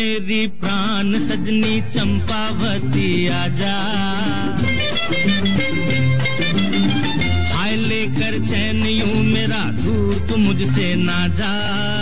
मेरी प्राण सजनी चंपावती आजा, हाय लेकर चैन यूं मेरा दूर तू मुझसे ना जा।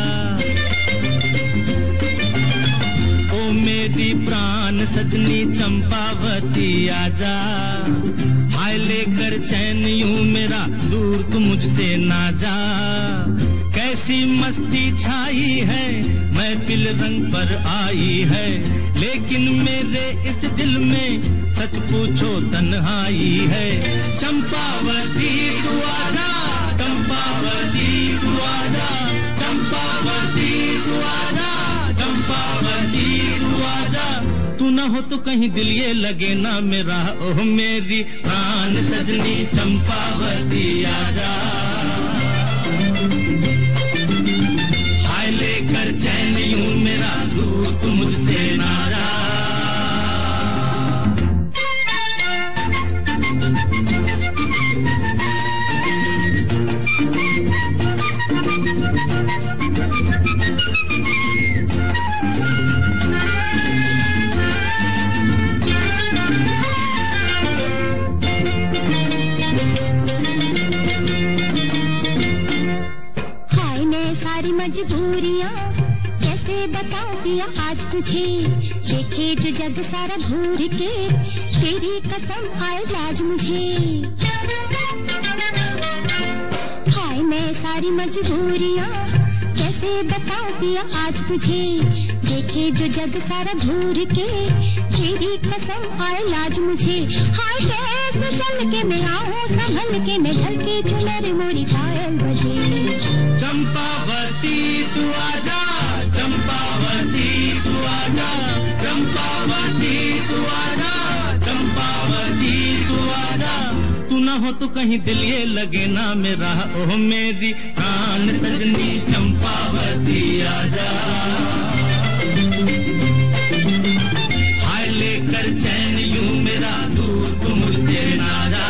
ओ मेरी प्राण सजनी चंपावती आजा, हाय लेकर चैन यूं मेरा दूर तू मुझसे ना जा। कैसी मस्ती छाई है महफिल रंग पर आई है, लेकिन मेरे इस दिल में सच पूछो तन्हाई है। चंपावती तू आजा, चंपावती तू आजा, चंपावती तू आजा, चंपावती तू आजा। तू न हो तो कहीं दिल ये लगे ना मेरा, ओह मेरी प्राण सजनी चंपावती आजा, हाय लेकर चैन यूं मेरा दूर तू मुझसे ना जा। मजबूरियां कैसे बताऊं पिया आज तुझे, देखे जो जग सारा घूर के तेरी कसम आए लाज मुझे। हाय मैं सारी मजबूरियां कैसे बताऊं पिया आज तुझे, देखे जो जग सारा घूर के तेरी कसम आए लाज मुझे। हाय कैसे चल के मैं आऊं संभल के मैं ढल के चुनर मोरी पायल बजे। चंपावती तू आजा, चंपावती तू आजा, चंपावती तू आजा, चंपावती तू आजा। तू न हो तो कहीं दिल ये लगे ना मेरा, ओह मेरी प्राण सजनी चंपावती आजा, हाय लेकर चैन यूं मेरा दूर तू मुझसे ना जा।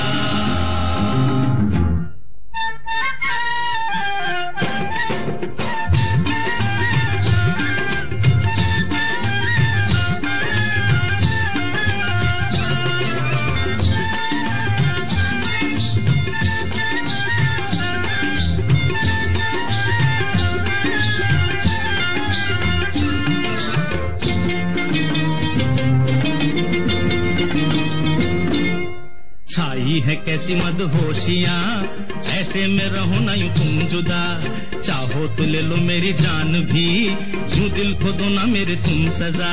छाई है कैसी मदहोशियां ऐसे में रहो ना यूं तुम जुदा, चाहो तो ले लो मेरी जान भी, यूं दिल को दो ना मेरे तुम सजा।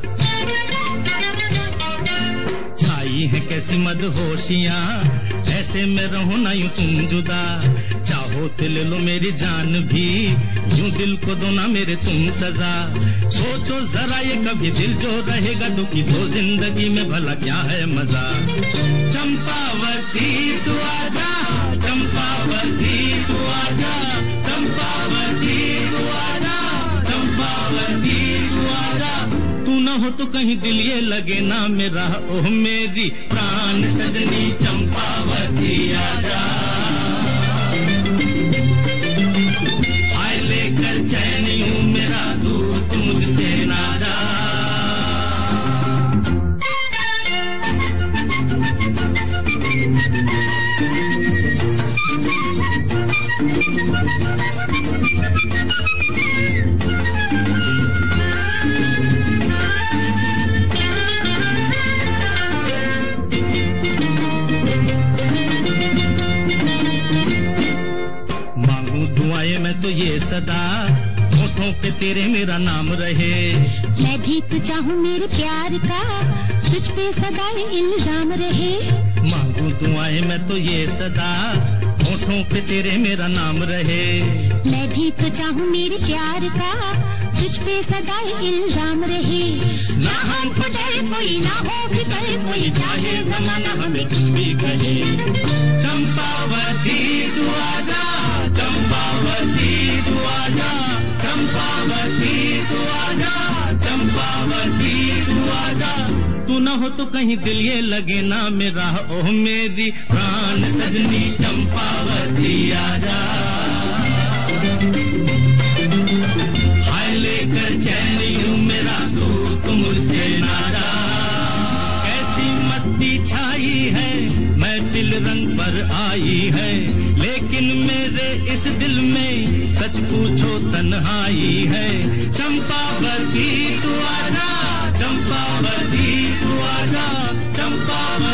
छाई है कैसी मदहोशियां ऐसे में रहो ना यूं तुम जुदा, चाहो तो ले लो मेरी जान भी, यूं दिल को दो ना मेरे तुम सजा। सोचो जरा ये कभी दिल जो रहेगा दुखी तो जिंदगी में भला क्या है मजा। चंपावती तू आजा, चंपावती तू आजा, चंपावती तू आजा, चंपावती तू आजा। तू न हो तो कहीं दिल ये लगे ना मेरा, ओह मेरी प्राण सजनी चंपावती आजा, हाय लेकर चैन यूं मेरा दूर तू मुझसे ना जा। मांगू दुआएं मैं तो ये सदा, होठों पे तेरे मेरा नाम रहे। मैं भी तो चाहूं मेरे प्यार का, तुझ पे सदा इल्जाम रहे। मांगू दुआएं मैं तो ये सदा, होठों पे तेरे मेरा नाम रहे। मैं भी तो चाहूं मेरे प्यार का, तुझ पे सदा इल्जाम रहे। ना हमको डर कोई ना हो फिकर कोई, चाहे जमाना हमें कुछ भी कहे। चंपावती तू आजा, चंपावती तू आजा, चंपावती तू आजा, चंपावती तू आजा। तू न हो तो कहीं दिल ये लगे ना मेरा, ओह मेरी प्राण सजनी चंपावती आजा, हाय लेकर चैन यूं मेरा छाई है, महफिल रंग पर आई है, लेकिन मेरे इस दिल में सच पूछो तन्हाई है। चंपावती तू आजा, चंपावती तू आजा, चंपावती